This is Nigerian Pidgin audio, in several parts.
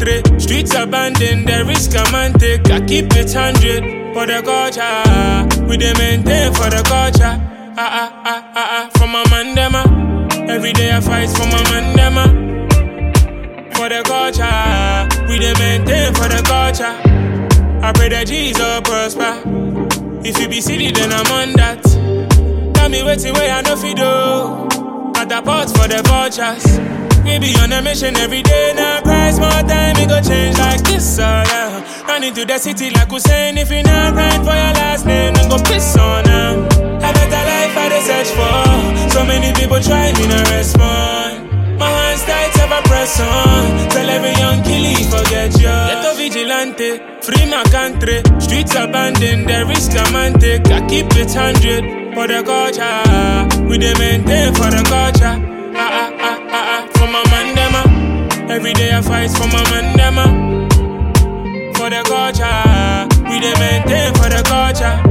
country, streets abandoned, the risk a man take. I keep it 100 for the culture. We dey maintain for the culture. For my mandema. Every day I fight for my mandema. For the culture, we dey maintain for the culture. I pray that Jesus prosper. If you be silly, then I'm on that. Tell me waiting where I know fi do. At the pot for the vultures. We be on a mission every day. Now price more time, it go change like this all out. Running to the city like Hussein. If you not grind for your last name, then go piss on them. A better life I dey search for. So many people try me not respond. My hands tight, ever press on. Tell every young killie forget yours. Ghetto vigilante, free my country. Streets abandoned, the risk a man take. I keep it 100 for the culture. We dey maintain for the culture. For my mandema. Every day I fight for my mandema. For the culture, we dey maintain for the culture.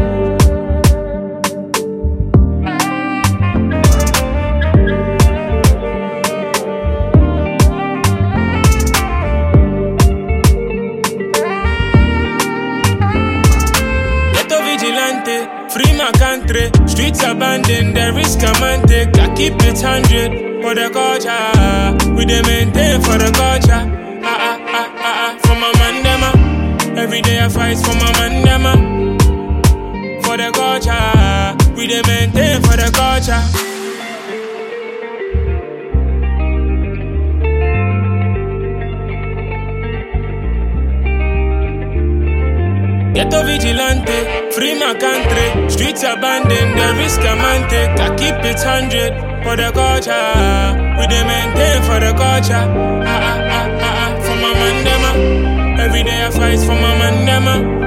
Free my country, streets abandoned, the risk a man take. I keep it 100 for the culture. We dey maintain for the culture. For my mandema. Every day I fight for my mandema. For the culture, we dey maintain for the culture. Ghetto vigilante, free my country. Streets abandoned, the risk a man take. I keep it 100 for the culture. We dey maintain for the culture. For my mandema. Every day I fight for my mandema.